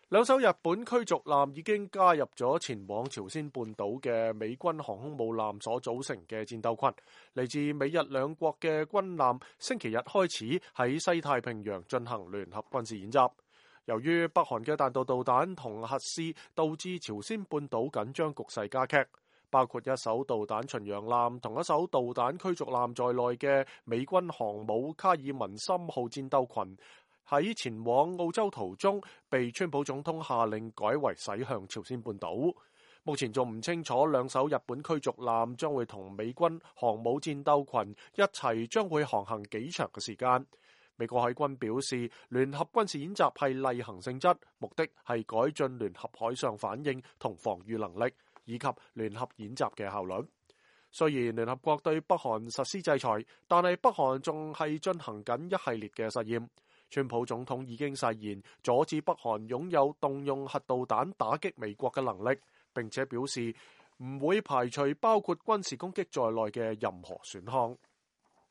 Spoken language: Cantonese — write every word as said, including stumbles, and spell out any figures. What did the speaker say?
兩艘日本驅逐艦已經加入咗前往朝鮮半島嘅美軍航空母艦所組成嘅戰鬥群。嚟自美日兩國嘅軍艦星期日開始喺西太平洋進行聯合軍事演習。由於北韓嘅彈道導彈同核試導致朝鮮半島緊張局勢加劇，包括一艘導彈巡洋艦同一艘導彈驅逐艦在內嘅美軍航母卡爾文森號戰鬥群喺前往澳洲途中，被川普總統下令改為駛向朝鮮半島。目前仲唔清楚兩艘日本驅逐艦將會同美軍航母戰鬥群一齊將會航行幾長嘅時間。美國海軍表示，聯合軍事演習係例行性質，目的係改進聯合海上反應同防禦能力，以及聯合演習嘅效率。雖然聯合國對北韓實施制裁，但係北韓仲係進行緊一系列嘅實驗。川普總統已經誓言阻止北韓擁有動用核導彈打擊美國嘅能力，並且表示唔會排除包括軍事攻擊在內嘅任何選項。